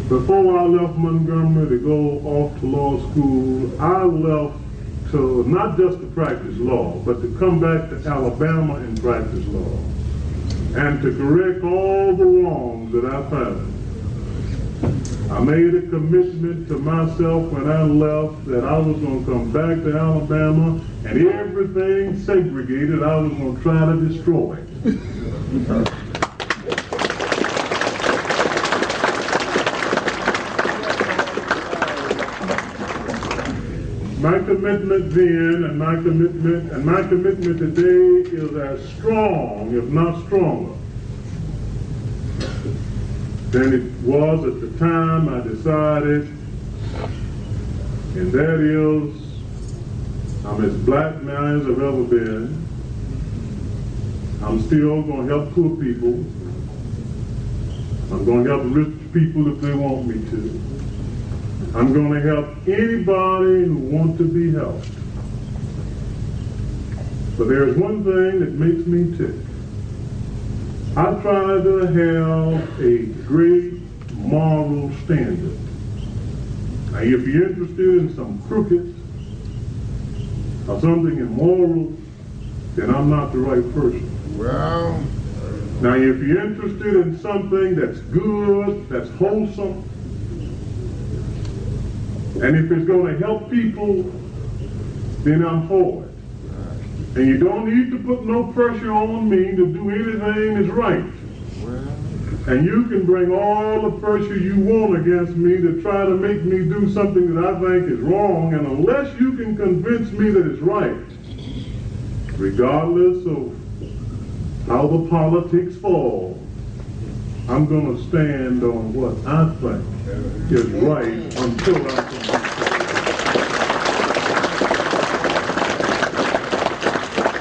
Before I left Montgomery to go off to law school, I left to not just to practice law, but to come back to Alabama and practice law, and to correct all the wrongs that I found. I made a commitment to myself when I left that I was going to come back to Alabama, and everything segregated, I was going to try to destroy it. My commitment then and my commitment today is as strong, if not stronger, than it was at the time I decided, and that is, I'm as black now as I've ever been. I'm still going to help poor people. I'm going to help rich people if they want me to. I'm going to help anybody who wants to be helped. But there's one thing that makes me tick. I try to have a great moral standard. Now, if you're interested in some crooked or something immoral, then I'm not the right person. Well, now, if you're interested in something that's good, that's wholesome, and if it's going to help people, then I'm for it. And you don't need to put no pressure on me to do anything that's right. And you can bring all the pressure you want against me to try to make me do something that I think is wrong, and unless you can convince me that it's right, regardless of how the politics fall, I'm going to stand on what I think is right until I can